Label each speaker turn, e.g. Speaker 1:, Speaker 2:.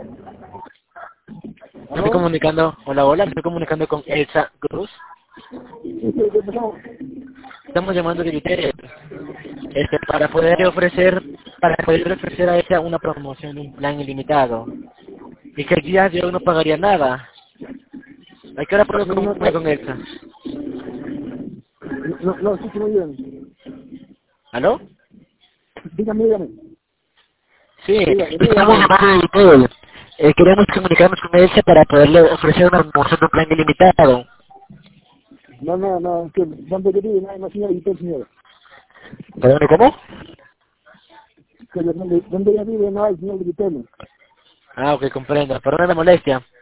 Speaker 1: Estoy
Speaker 2: ¿Aló?
Speaker 1: comunicando, hola, hola, estoy comunicando con Elsa Cruz.
Speaker 2: Sí, ¿qué pasó?
Speaker 1: Estamos llamando de Viteria, para poder ofrecer a ella una promoción de un plan ilimitado. Y que el día de hoy no pagaría nada. ¿A qué hora puedo
Speaker 2: No, no,
Speaker 1: comunicarme con Elsa?
Speaker 2: no, escucho muy bien.
Speaker 1: ¿Aló?
Speaker 2: Dígame, dígame.
Speaker 1: Sí, estamos
Speaker 2: Dígame.
Speaker 1: llamando de Viteria. Queremos comunicarnos con Elsa para poderle ofrecer una promoción de un plan ilimitado.
Speaker 2: No, es que ¿dónde vive? No, señor, y señor.
Speaker 1: ¿Perdón, cómo?
Speaker 2: Que ¿dónde ella vive? No hay señor de Vitello.
Speaker 1: Ah, ok, comprendo. Perdón la molestia.